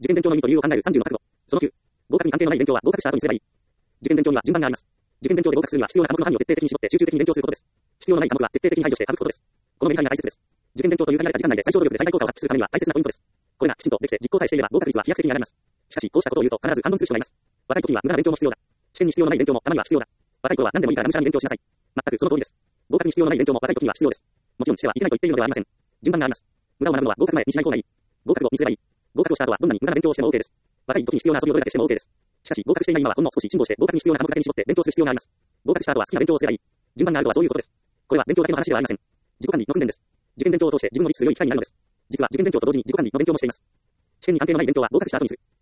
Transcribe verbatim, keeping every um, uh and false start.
受験勉強の意味と理由を考えるさんじゅうの覚悟。そのきゅう。合格に関係のない勉強は合格した後にすればいい。受験勉強には順番があります。受験勉強で合格するには必要な科目の範囲を徹底的に絞って集中的に勉強することです。必要のない科目は徹底的に排除して省くことです。このメリハリが大切です。受験勉強という限られた時間内で最小努力で最大効果を発揮するためには大切なポイントです。これがきちんとできて実行さえしていれば合格率は飛躍的に上がります。しかし、こうしたことを言うと必ず反論する人がいます。若い時には無駄な勉強も必要だ。試験に必要のない勉強もたまには必要だ。若い頃は何でもいいからがむしゃらに勉強しなさい。全くその通りです。合格に必要のない勉強も若い時には必要です。もちろんしてはいけないと言っているのではありません。順番があります。無駄を学ぶのは合格前にしない方がいい。合格後にすればいい。合格をした後はどんなに無駄な勉強をしても OK です。若い時に必要な遊びをどれだけしても OK です。しかし、合格していない今はほんの少し辛抱して合格に必要な科目だけに絞って勉強する必要があります。合格した後は好きな勉強をすればいい。順番があるとはそういうことです。これは勉強だけの話ではありません。自己管理の訓練です。受験勉強を通して自分を律する良い機会になるのです。実は受験勉強と同時に自己管理の勉強もしています。試験に関係のない勉強は合格した後にする。